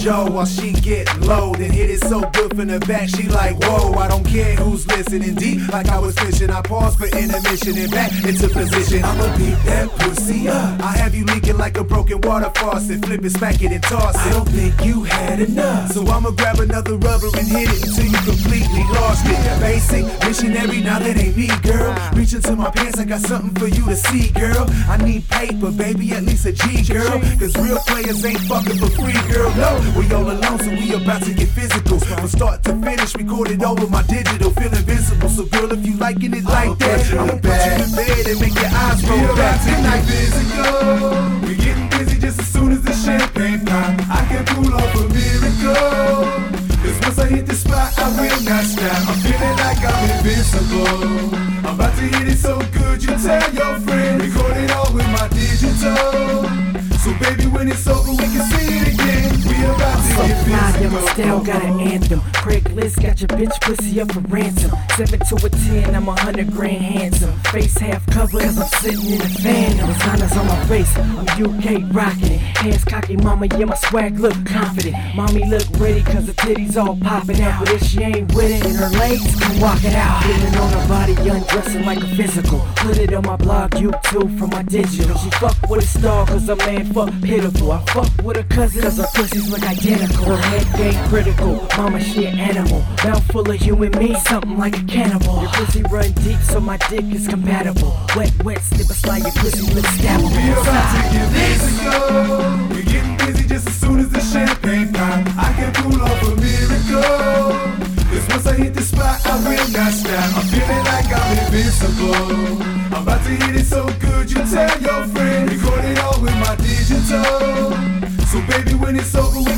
Joe while she get low, then hit it so good from the back, she like, whoa, I don't care who's listening. Deep like I was fishing, I pause for intermission and back into position. I'ma beat that pussy up. I have you leaking like a broken water faucet. Flip it, smack it, and toss it. I don't think you had enough, so I'ma grab another rubber and hit it until you completely lost it. Basic, missionary, now that ain't me, girl. Reach into my pants, I got something for you to see, girl. I need paper, baby, at least a G, girl. Cause real players ain't fucking for free, girl. No, we all alone, so we about to get physical. From start to finish, record it over my digital, feel invincible. So girl, if you liking it like that, I'ma put you in bed and make your eyes roll back tonight. Physical, we getting busy just as soon as the champagne pop. I can pull off a miracle. Cause once I hit the spot, I will not stop. I'm feeling like I'm invincible. I'm about to hit it so good, you tell your friend. Record it all with my digital. So baby, when it's over, we can see it again. We about to get physical. Yeah, my style got an anthem. Craigslist got your bitch pussy up for ransom. 7 to a 10, I'm 100 grand handsome. Face half covered cause I'm sitting in the phantom. Designers on my face, I'm UK rocking it. Hands cocky, mama, yeah, my swag look confident. Mommy look ready cause her titties all popping out. But if she ain't with it and her legs can walk it out. Feeling on her body, undressing like a physical. Put it on my blog, YouTube, from my digital. She fuck with a star cause her man fuck pitiful. I fuck with her cousin cause her pussies look identical. Her head game critical, mama she an animal. Mouth full of human meat, something like a cannibal. Your pussy run deep so my dick is compatible. Wet, slip a slide, your pussy looks stabbable. We about to get physical. We getting busy just as soon as the champagne pop. I can pull off a miracle. Cause once I hit the spot, I will not stop. I'm feeling like I'm invincible. I'm about to hit it so good, you tell your friend. Record it all with my digital. So baby, when it's over, we